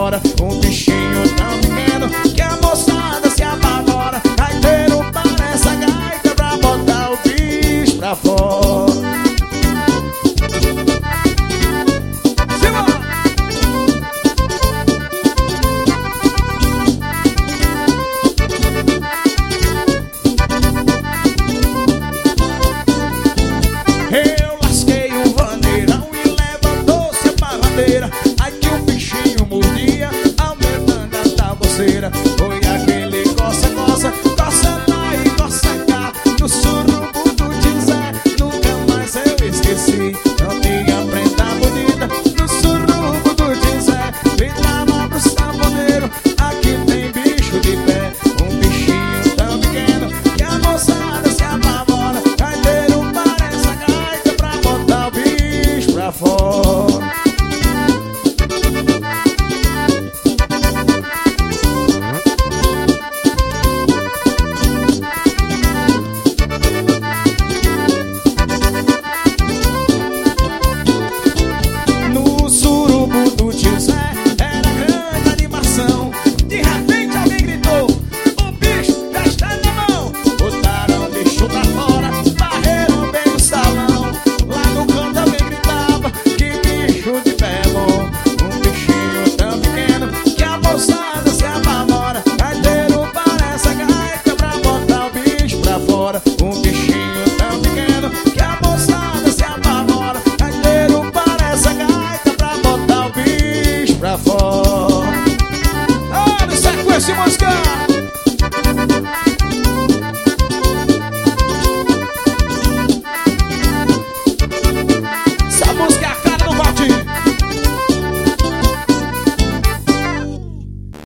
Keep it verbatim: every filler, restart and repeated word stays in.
apavora. Um bichinho tão pequeno que a moçada se apavora. Gaiteiro para essa gaita pra botar o bicho pra fora. Eu lasquei um vaneirão e levantou-se a barradeira. Ai que o bichinho mordia, aumentando a tabuceira. Foi aquele coça-coça, coça lá e coça cá, no surubu do tio Zé, nunca mais eu esqueci. Não tinha prenda bonita, no surubu do tio Zé, gritava pro sanfoneiro: aqui tem bicho de pé. Um bichinho tão pequeno que a moçada se apavora. Gaiteiro para essa gaita pra botar o bicho pra fora. No surubu do tio Zé era grande animação. De repente alguém gritou: o bicho já está na mão. Botaram o bicho pra fora, varreram bem o salão. Lá no canto alguém gritava: que bicho de pé bom. Um bichinho tão pequeno que a moçada se apavora. Gaiteiro para essa gaita pra botar o bicho pra fora. Um bichinho tão pequeno que a moçada se apavora. Gaiteiro para essa gaita pra botar o bicho pra fora. Olha, sequência musical.